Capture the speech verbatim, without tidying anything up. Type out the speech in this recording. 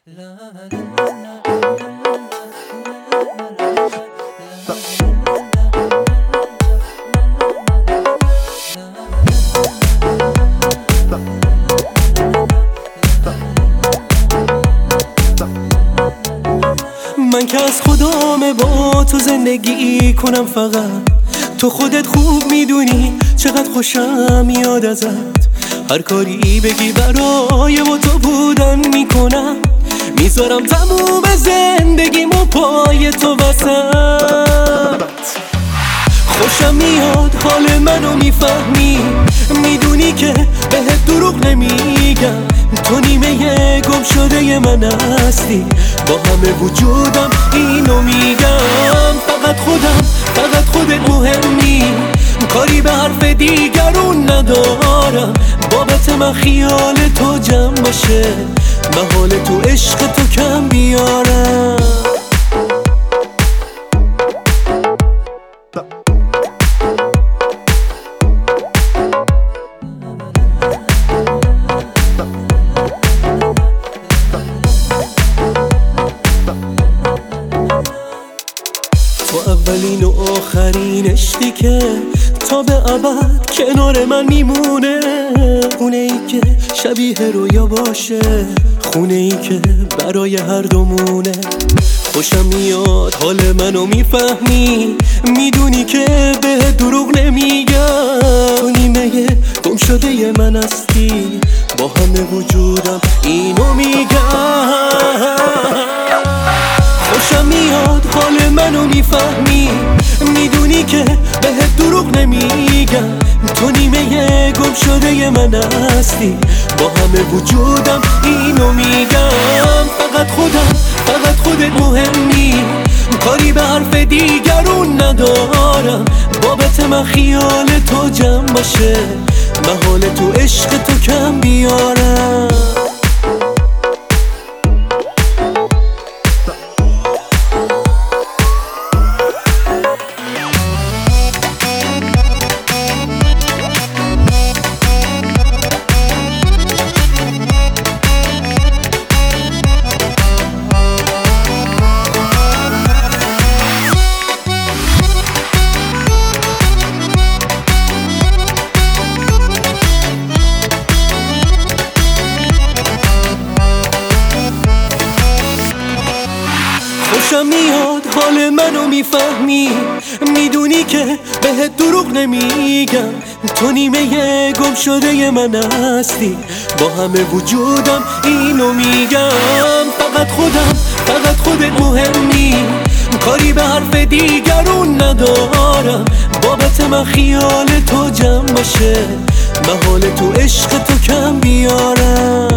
من که از خدامه با تو زندگی کنم، فقط تو خودت خوب میدونی چقدر خوشم میاد ازت. هر کاری بگی برای با تو بودن میکنم، میذارم تموم زندگیمو پای تو وسط. خوشم میاد حال منو میفهمی، میدونی که بهت دروغ نمیگم. تو نیمه گم شده من هستی، با همه وجودم اینو میگم. فقط خودم، فقط خودت مهمی، کاری به حرف دیگرون ندارم. بابت من خیال تو جمع باشه، من حال تو عشق تو کم بیارم. تو اولین و آخرین عشقی که تا به ابد کنار من میمونه. خونه ای که شبیه رویا باشه، خونه ای که برای هر دومونه. خوشم میاد حال منو میفهمی، میدونی که به دروغ نمیگم. تو نیمه گم شده من هستی، با همه وجودم اینو میگم. خوشم میاد حال منو میفهمی، میدونی که بهت دروغ نمیگم. تو نیمه گم شده من هستی، با همه وجودم اینو میگم. فقط خودم، فقط خودت مهمی، کاری به حرف دیگرون ندارم. بابت من خیال تو جمع باشه، من حال تو عشق تو کم بیارم. خوشم میاد حال منو میفهمی، میدونی که بهت دروغ نمیگم. تو نیمه گم شده من هستی، با همه وجودم اینو میگم. فقط خودم، فقط خودت مهمی، کاری به حرف دیگرون ندارم. بابت من خیال تو جمع باشه، من حال تو عشق تو کم بیارم.